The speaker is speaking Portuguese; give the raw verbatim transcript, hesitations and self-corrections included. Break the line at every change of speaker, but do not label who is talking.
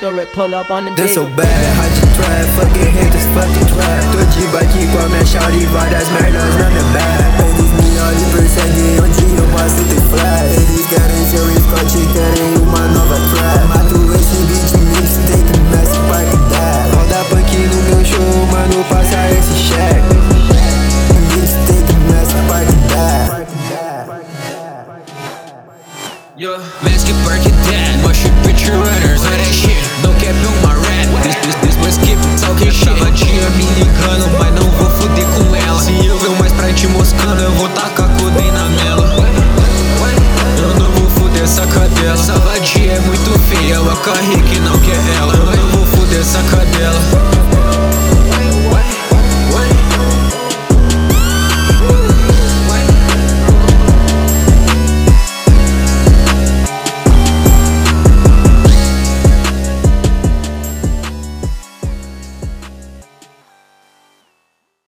Victory, pull up on the
They
dick.
so bad, hard to trap, fucking haters, fucking trap. Tô de bike com a minha shawty, várias merdas na minha bag. Eles me olham e perseguem, onde eu passo tem flash. Eles querem seu Scott, querem uma nova trap. Mato esse beat mix, tem que mess party that. Roda punk no meu show, mano, passa esse check. Mix, tem que mess party that.
Yeah. Mask it, perk it, that. Mush it, picture runners, all that shit. No cap on my rap. This, this, this was keep talking shit. Tava dia me ligando, mas não vou foder com ela. Se eu ver uma Sprite moscando, eu vou tacar codeine na mela. Eu não vou foder essa cadela. Essa vadia é muito feia, ela carrega que não quer ela. Eu não vou foder essa cadela.